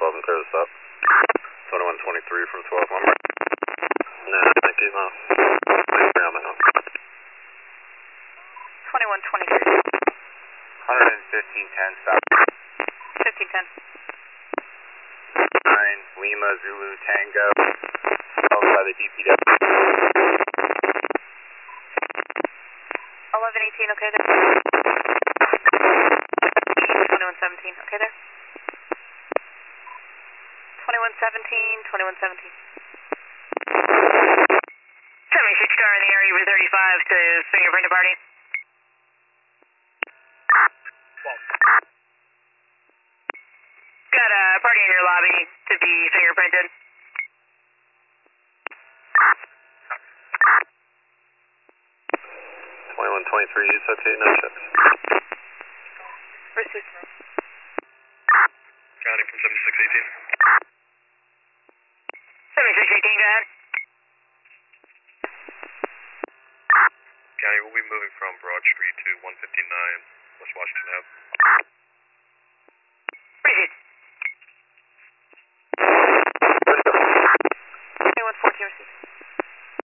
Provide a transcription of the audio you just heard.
12 and clear the stop. 2123 from 12 number. Nah, thank you, no. Ground now. 2123. 11510 stop. 1510. 9 Lima Zulu Tango. Held by the DPW. 1118, okay there. 2117, okay there. 2117, 2117. 76 car in the area, Route 35 to fingerprint departing. Got a party in your lobby to be fingerprinted. Twenty-one 23, you said no checks. Received. County from 7618. 7618, go ahead. County, we'll be moving from Broad Street to 159 West Washington Ave.